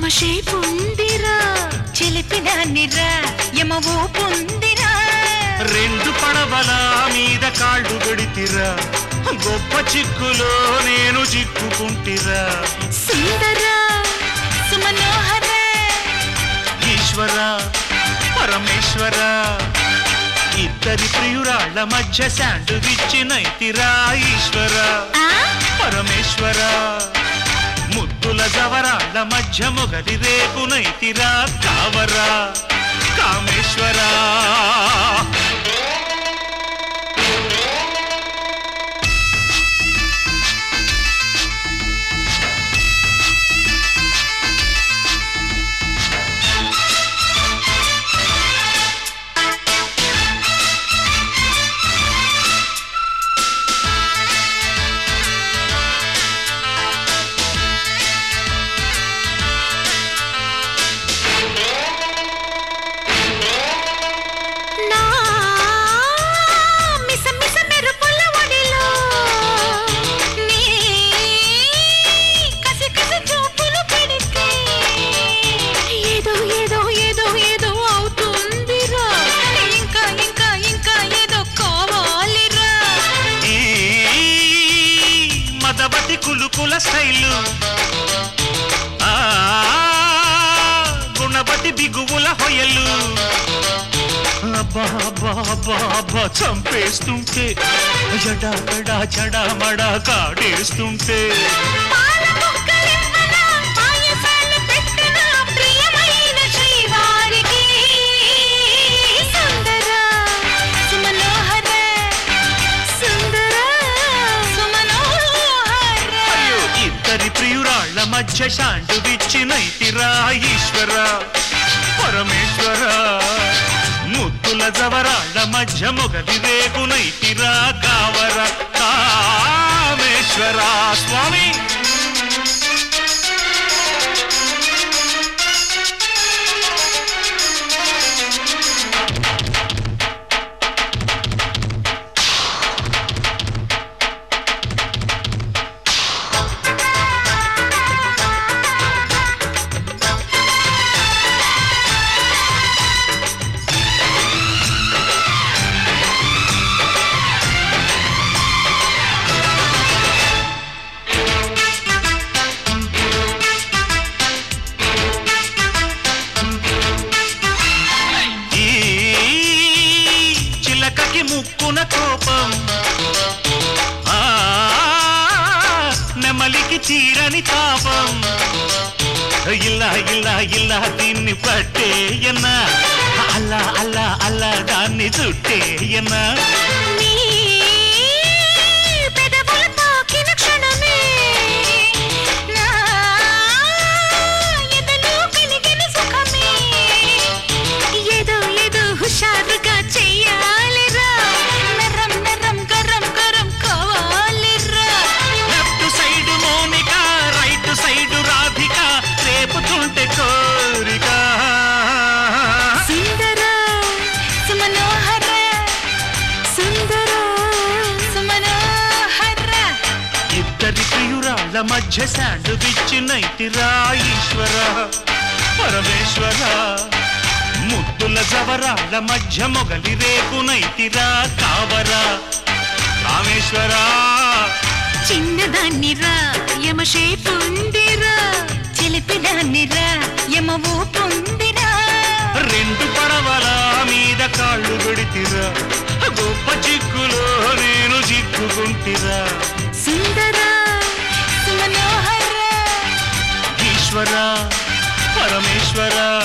యమషేపుందిరా చిలిపిదాన్నిరా యమవో పొందిరా రెండు పడవల మీద కాళ్ళు గడితిరా గొప్ప చిక్కులో నేను చిక్కుకుంటిరా సుందర సుమనోహర ఈశ్వర పరమేశ్వర ఇద్దరి ప్రియురాళ్ల మధ్య శాండ్విచ్ నైతిరా ఈశ్వర పరమేశ్వర ముద్దుల జవరాళ్ల మధ్య మొగలి రేపు నైతిరా కావరా కామేశ్వరా కులుకుల స్టైలు గుణపతి బిగువుల హొయలు అబ్బా చంపేస్తుంటే జడా జడామడా కాడేస్తుంటే ప్రియురాళ్ల మధ్య శాండ్విచ్ నైతిరా ఈశ్వర పరమేశ్వర ముద్దుల జవరాళ్ల మధ్య మొగలి రేపు నైతిరా కావర కామేశ్వర స్వామి ముక్కున కోపం నెమలికి తీరని తాపం ఇలా దీన్ని పట్టేయన్నా అలా దాన్ని చుట్టేయన్నా హుషారుగా చెయ్యాలి మధ్య శాండ్విచ్ నైతిరా ఈశ్వర పరమేశ్వర ముద్దుల జవరాళ్ల మధ్య మొగలి రేపు నైతిరా కావరా రామేశ్వర చిన్నదాన్నిరా యమషేపుందిరా చిలిపిదాన్నిరా యమవో పొందిరా రెండు పడవల మీద కాళ్ళు గడితిరా గొప్ప చిక్కులో నేను చిక్కుకుంటిరా సుందర ఈశ్వర పరమేశ్వర